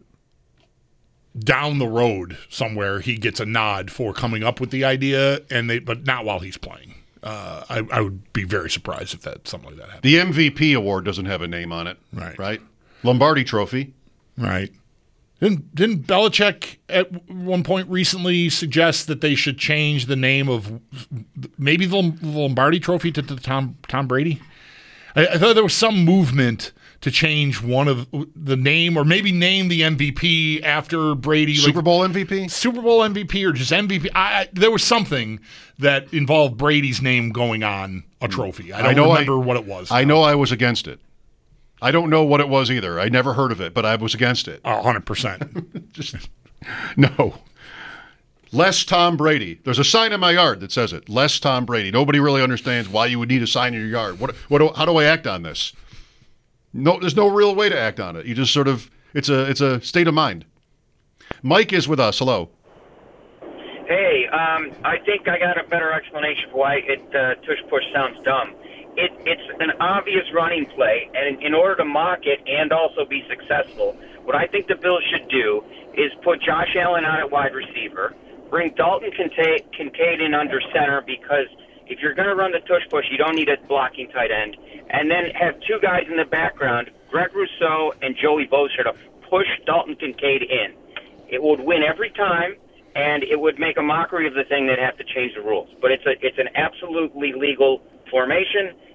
down the road somewhere he gets a nod for coming up with the idea, and they, but not while he's playing. Uh, I, I would be very surprised if that something like that happened. The M V P award doesn't have a name on it. Right. Right? Lombardi Trophy. Right. Didn't, didn't Belichick at one point recently suggest that they should change the name of maybe the Lombardi Trophy to, to Tom Tom Brady? I, I thought there was some movement to change one of the name, or maybe name the M V P after Brady. Super like, Bowl M V P? Super Bowl M V P, or just M V P. I, I, there was something that involved Brady's name going on a trophy. I don't I know remember I, what it was. I know I was against it. I don't know what it was either. I never heard of it, but I was against it. A hundred percent. Just no. Less Tom Brady. There's a sign in my yard that says it. Less Tom Brady. Nobody really understands why you would need a sign in your yard. What? What? Do, how do I act on this? No, there's no real way to act on it. You just sort of. It's a. It's a state of mind. Mike is with us. Hello. Hey, um, I think I got a better explanation for why it uh, tush push sounds dumb. It, it's an obvious running play, and in order to mock it and also be successful, what I think the Bills should do is put Josh Allen out at wide receiver, bring Dalton Kincaid, Kincaid in under center, because if you're going to run the tush push, you don't need a blocking tight end, and then have two guys in the background, Greg Rousseau and Joey Bosa, to push Dalton Kincaid in. It would win every time, and it would make a mockery of the thing. They'd have to change the rules. But it's a it's an absolutely legal formation,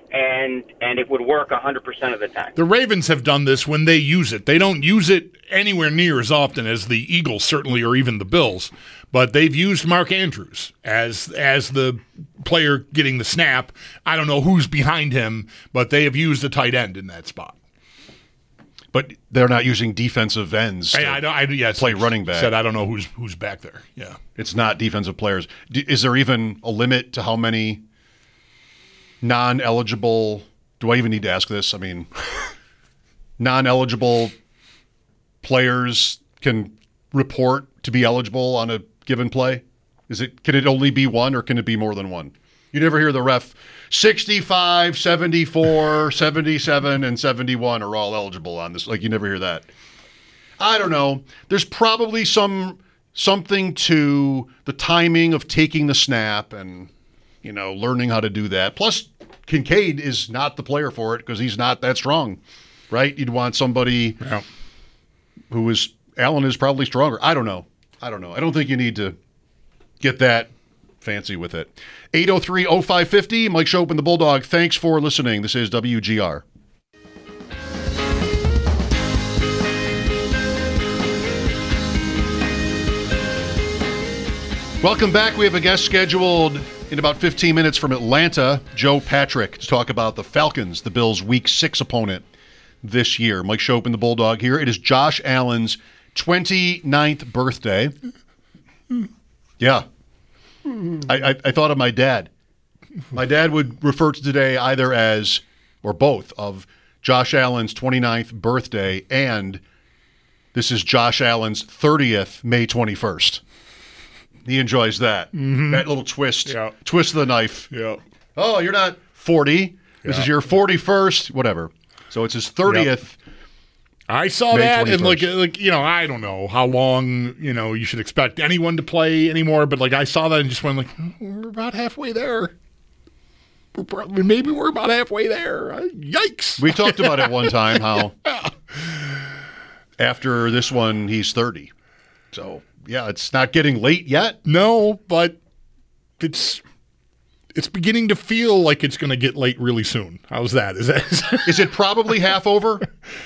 and and it would work one hundred percent of the time. The Ravens have done this when they use it. They don't use it anywhere near as often as the Eagles, certainly, or even the Bills. But they've used Mark Andrews as as the player getting the snap. I don't know who's behind him, but they have used a tight end in that spot. But they're not using defensive ends to I, I, don't- I, yes, play running back. Said I don't know who's who's back there. Yeah, It's not defensive players. D- Is there even a limit to how many non-eligible, do I even need to ask this? I mean, non-eligible players can report to be eligible on a given play? Is it, can it only be one or can it be more than one? You never hear the ref, sixty-five, seventy-four, seventy-seven, and seventy-one are all eligible on this. Like, you never hear that. I don't know. There's probably some something to the timing of taking the snap and, you know, learning how to do that. Plus, Kincaid is not the player for it because he's not that strong, right? You'd want somebody yeah. who is, Allen is probably stronger. I don't know. I don't know. I don't think you need to get that fancy with it. eight oh three oh five five oh, Mike Schopp and the Bulldog. Thanks for listening. This is W G R. Welcome back. We have a guest scheduled in about fifteen minutes from Atlanta, Joe Patrick, to talk about the Falcons, the Bills' Week six opponent this year. Mike Schopp and the Bulldog here. It is Josh Allen's twenty-ninth birthday. Yeah. I, I, I thought of my dad. My dad would refer to today either as, or both, of Josh Allen's twenty-ninth birthday and this is Josh Allen's thirtieth, May twenty-first. He enjoys that. Mm-hmm. That little twist. Yeah. Twist of the knife. Yeah. Oh, you're not forty. This Yeah. is your forty-first, whatever. So it's his thirtieth. Yep. I saw May that, and like, twenty-first. like you know, I don't know how long you know you should expect anyone to play anymore, but like I saw that and just went like, we're about halfway there. We're probably, maybe we're about halfway there. Uh, Yikes! We talked about it one time how Yeah. after this one he's thirty. So yeah, it's not getting late yet. No, but it's it's beginning to feel like it's going to get late really soon. How's that? Is that is, that, Is it probably half over?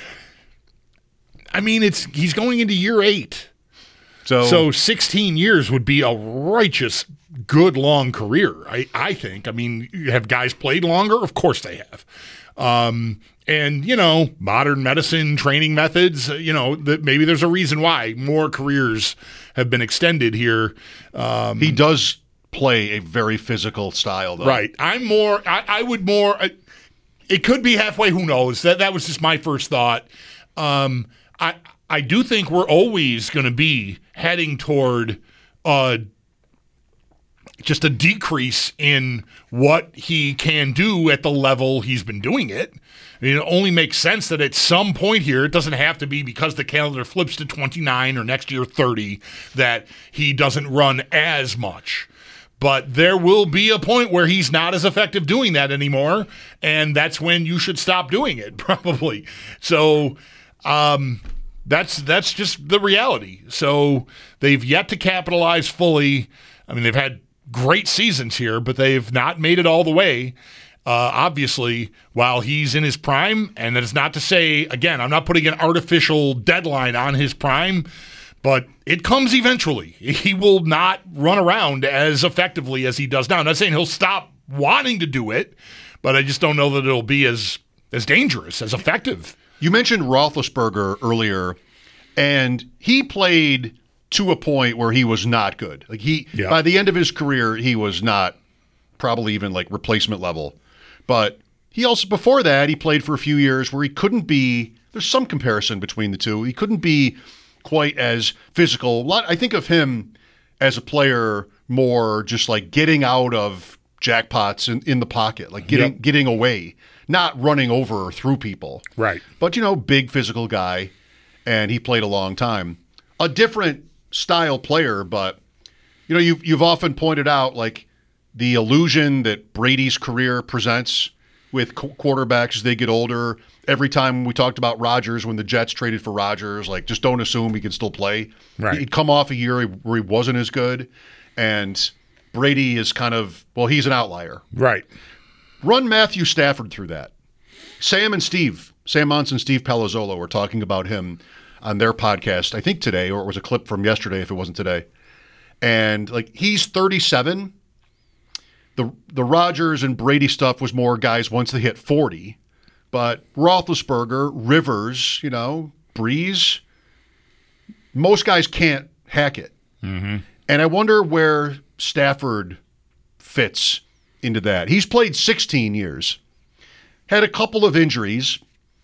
I mean, it's he's going into year eight. So, So sixteen years would be a righteous, good, long career, I, I think. I mean, have guys played longer? Of course they have. Um, and, you know, modern medicine, training methods, uh, you know, that maybe there's a reason why more careers have been extended here. Um, he does play a very physical style, though. Right. I'm more, I, I would more, uh, it could be halfway, who knows? That that was just my first thought. Um, I I do think we're always going to be heading toward uh, just a decrease in what he can do at the level he's been doing it. I mean, it only makes sense that at some point here, it doesn't have to be because the calendar flips to twenty-nine or next year thirty, that he doesn't run as much. But there will be a point where he's not as effective doing that anymore, and that's when you should stop doing it, probably. So um, that's that's just the reality. So they've yet to capitalize fully. I mean, they've had great seasons here, but they've not made it all the way. Uh, obviously, while he's in his prime, and that is not to say, again, I'm not putting an artificial deadline on his prime, but it comes eventually. He will not run around as effectively as he does now. I'm not saying he'll stop wanting to do it, but I just don't know that it'll be as as dangerous, as effective. You mentioned Roethlisberger earlier, and he played to a point where he was not good. Like he, Yeah. by the end of his career, he was not probably even like replacement level. But he also, before that, he played for a few years where he couldn't be, there's some comparison between the two. He couldn't be quite as physical. A lot, I think of him as a player more just like getting out of jackpots in, in the pocket, like getting Yep. getting away, not running over or through people. Right. But, you know, big physical guy, and he played a long time. A different style player, but, you know, you've, you've often pointed out, like, the illusion that Brady's career presents with qu- quarterbacks as they get older. Every time we talked about Rodgers, when the Jets traded for Rodgers, like, just don't assume he can still play. Right. He'd come off a year where he wasn't as good, and Brady is kind of, well, he's an outlier. Right. Run Matthew Stafford through that. Sam and Steve, Sam Monson and Steve Palazzolo were talking about him on their podcast, I think today, or it was a clip from yesterday if it wasn't today. And like he's thirty-seven. The the Rodgers and Brady stuff was more guys once they hit forty. But Roethlisberger, Rivers, you know, Breeze, most guys can't hack it. Mm-hmm. And I wonder where Stafford fits into that. He's played sixteen years, had a couple of injuries,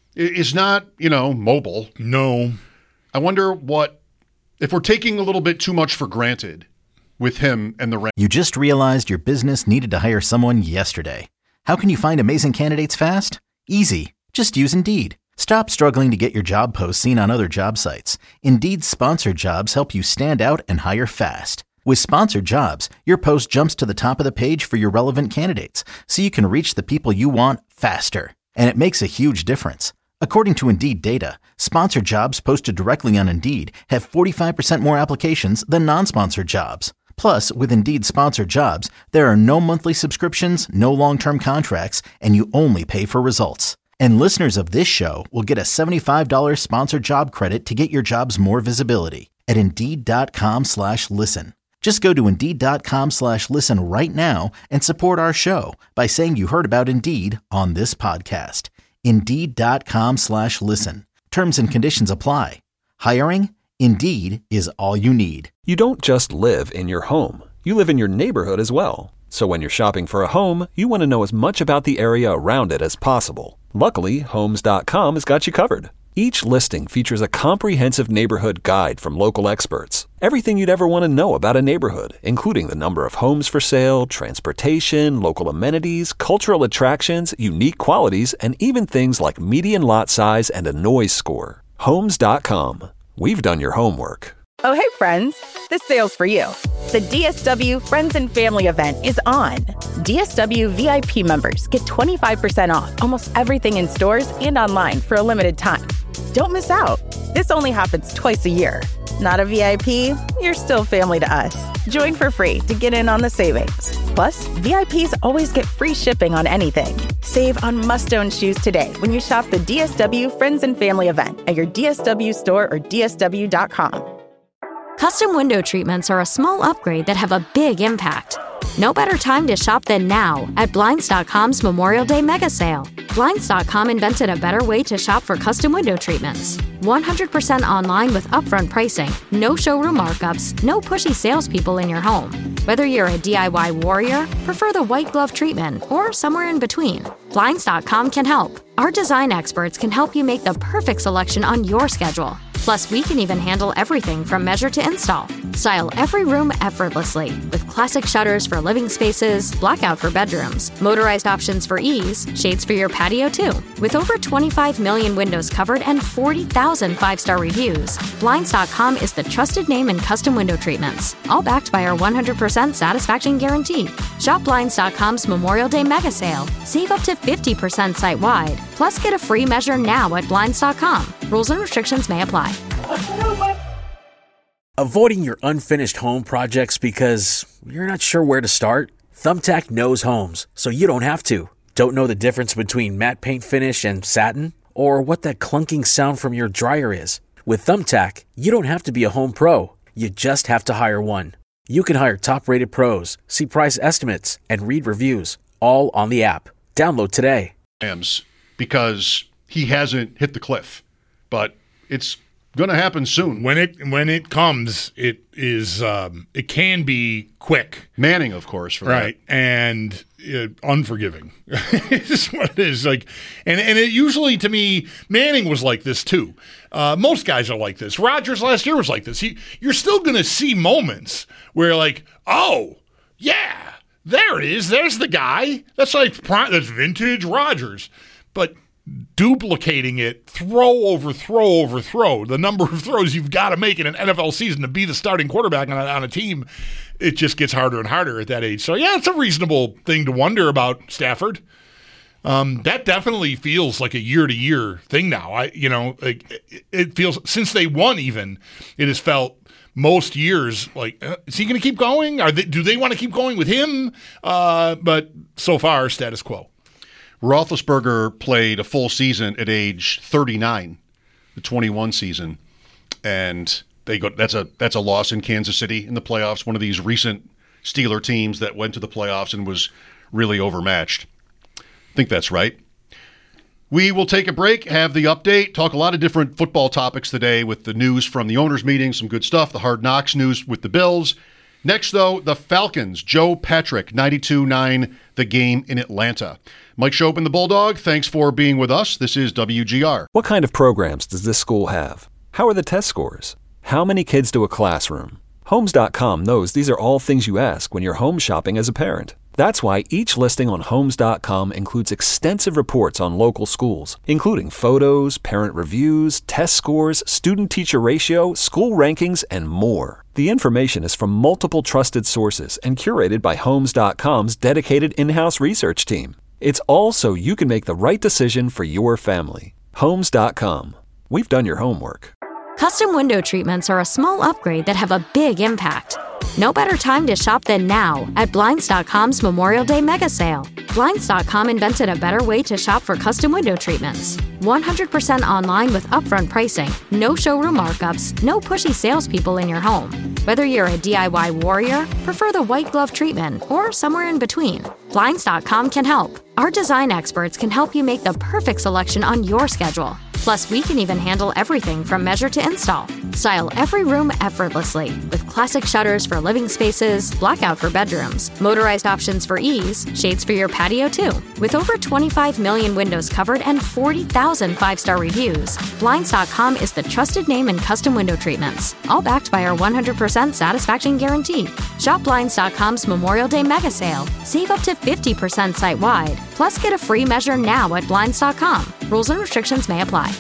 is not, you know, mobile. No. I wonder what, if we're taking a little bit too much for granted with him and the Rams. You just realized your business needed to hire someone yesterday. How can you find amazing candidates fast? Easy. Just use Indeed. Stop struggling to get your job posts seen on other job sites. Indeed's sponsored jobs help you stand out and hire fast. With sponsored jobs, your post jumps to the top of the page for your relevant candidates, so you can reach the people you want faster. And it makes a huge difference. According to Indeed data, sponsored jobs posted directly on Indeed have forty-five percent more applications than non-sponsored jobs. Plus, with Indeed sponsored jobs, there are no monthly subscriptions, no long-term contracts, and you only pay for results. And listeners of this show will get a seventy-five dollars sponsored job credit to get your jobs more visibility at Indeed.com slash listen. Just go to Indeed.com slash listen right now and support our show by saying you heard about Indeed on this podcast. Indeed.com slash listen. Terms and conditions apply. Hiring? Indeed is all you need. You don't just live in your home. You live in your neighborhood as well. So when you're shopping for a home, you want to know as much about the area around it as possible. Luckily, Homes dot com has got you covered. Each listing features a comprehensive neighborhood guide from local experts. Everything you'd ever want to know about a neighborhood, including the number of homes for sale, transportation, local amenities, cultural attractions, unique qualities, and even things like median lot size and a noise score. Homes dot com. We've done your homework. Oh, hey, friends. This sale's for you. The D S W Friends and Family event is on. D S W V I P members get twenty-five percent off almost everything in stores and online for a limited time. Don't miss out. This only happens twice a year. Not a V I P? You're still family to us. Join for free to get in on the savings. Plus, V I Ps always get free shipping on anything. Save on must-own shoes today when you shop the D S W Friends and Family event at your D S W store or D S W dot com. Custom window treatments are a small upgrade that have a big impact. No better time to shop than now at Blinds dot com's Memorial Day Mega Sale. Blinds dot com invented a better way to shop for custom window treatments. one hundred percent online with upfront pricing, no showroom markups, no pushy salespeople in your home. Whether you're a D I Y warrior, prefer the white glove treatment, or somewhere in between, Blinds dot com can help. Our design experts can help you make the perfect selection on your schedule. Plus, we can even handle everything from measure to install. Style every room effortlessly with classic shutters for living spaces, blackout for bedrooms, motorized options for ease, shades for your patio too. With over twenty-five million windows covered and forty thousand five-star reviews, Blinds dot com is the trusted name in custom window treatments, all backed by our one hundred percent satisfaction guarantee. Shop Blinds dot com's Memorial Day Mega Sale. Save up to fifty percent site-wide. Plus, get a free measure now at Blinds dot com. Rules and restrictions may apply. Avoiding your unfinished home projects because you're not sure where to start? Thumbtack knows homes, so you don't have to. Don't know the difference between matte paint finish and satin? Or what that clunking sound from your dryer is? With Thumbtack, you don't have to be a home pro. You just have to hire one. You can hire top-rated pros, see price estimates, and read reviews, all on the app. Download today. Because he hasn't hit the cliff, but it's going to happen soon. When it when it comes, it is um, it can be quick. Manning, of course, for right, that. and uh, unforgiving. It's what it is like, and and it usually to me, Manning was like this too. Uh, most guys are like this. Rodgers last year was like this. He, you're still going to see moments where like, oh yeah, there it is. There's the guy. That's like that's vintage Rodgers, but duplicating it, throw over throw over throw, the number of throws you've got to make in an N F L season to be the starting quarterback on a, on a team, it just gets harder and harder at that age. So, yeah, it's a reasonable thing to wonder about Stafford. Um, that definitely feels like a year-to-year thing now. I, you know, like it, it feels, since they won even, it has felt most years like, uh, is he going to keep going? Are they, do they want to keep going with him? Uh, but so far, status quo. Roethlisberger played a full season at age thirty-nine, the twenty-one season, and they go. That's a that's a loss in Kansas City in the playoffs. One of these recent Steeler teams that went to the playoffs and was really overmatched. I think that's right. We will take a break, have the update, talk a lot of different football topics today with the news from the owners' meeting, some good stuff, the Hard Knocks news with the Bills. Next, though, the Falcons. Joe Patrick, ninety-two nine, the game in Atlanta. Mike Shope and the Bulldog, thanks for being with us. This is W G R. What kind of programs does this school have? How are the test scores? How many kids do a classroom? Homes dot com knows these are all things you ask when you're home shopping as a parent. That's why each listing on Homes dot com includes extensive reports on local schools, including photos, parent reviews, test scores, student-teacher ratio, school rankings, and more. The information is from multiple trusted sources and curated by Homes dot com's dedicated in-house research team. It's all so you can make the right decision for your family. Homes dot com. We've done your homework. Custom window treatments are a small upgrade that have a big impact. No better time to shop than now at Blinds dot com's Memorial Day Mega Sale. Blinds dot com invented a better way to shop for custom window treatments. one hundred percent online with upfront pricing, no showroom markups, no pushy salespeople in your home. Whether you're a D I Y warrior, prefer the white glove treatment, or somewhere in between, Blinds dot com can help. Our design experts can help you make the perfect selection on your schedule. Plus, we can even handle everything from measure to install. Style every room effortlessly with classic shutters for living spaces, blackout for bedrooms, motorized options for ease, shades for your patio too. With over twenty-five million windows covered and forty thousand five-star reviews, Blinds dot com is the trusted name in custom window treatments, all backed by our one hundred percent satisfaction guarantee. Shop Blinds dot com's Memorial Day Mega Sale. Save up to fifty percent site-wide. Plus, get a free measure now at Blinds dot com. Rules and restrictions may apply.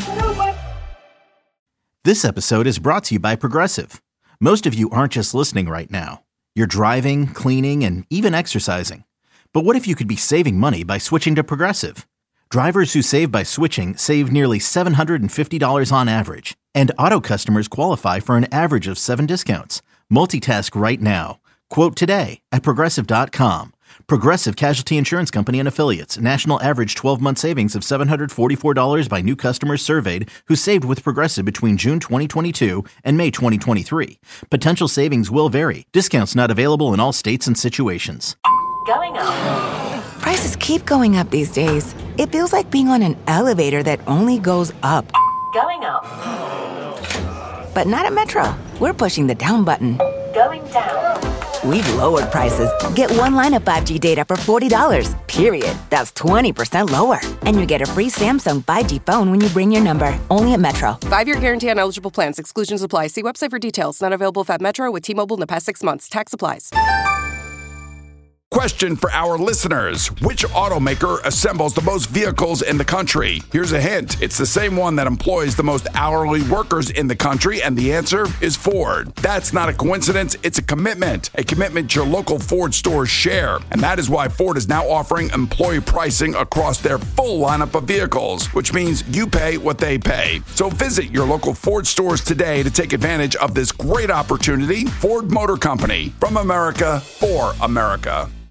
This episode is brought to you by Progressive. Most of you aren't just listening right now. You're driving, cleaning, and even exercising. But what if you could be saving money by switching to Progressive? Drivers who save by switching save nearly seven hundred fifty dollars on average. And auto customers qualify for an average of seven discounts. Multitask right now. Quote today at Progressive dot com. Progressive Casualty Insurance Company and Affiliates. National average twelve-month savings of seven hundred forty-four dollars by new customers surveyed who saved with Progressive between June twenty twenty-two and May twenty twenty-three. Potential savings will vary. Discounts not available in all states and situations. Going up. Prices keep going up these days. It feels like being on an elevator that only goes up. Going up. But not at Metro. We're pushing the down button. Going down. We've lowered prices. Get one line of five G data for forty dollars, period. That's twenty percent lower. And you get a free Samsung five G phone when you bring your number. Only at Metro. Five-year guarantee on eligible plans. Exclusions apply. See website for details. Not available at Metro with T-Mobile in the past six months. Tax applies. Question for our listeners. Which automaker assembles the most vehicles in the country? Here's a hint. It's the same one that employs the most hourly workers in the country, and the answer is Ford. That's not a coincidence. It's a commitment. A commitment your local Ford stores share. And that is why Ford is now offering employee pricing across their full lineup of vehicles, which means you pay what they pay. So visit your local Ford stores today to take advantage of this great opportunity. Ford Motor Company. From America, for America.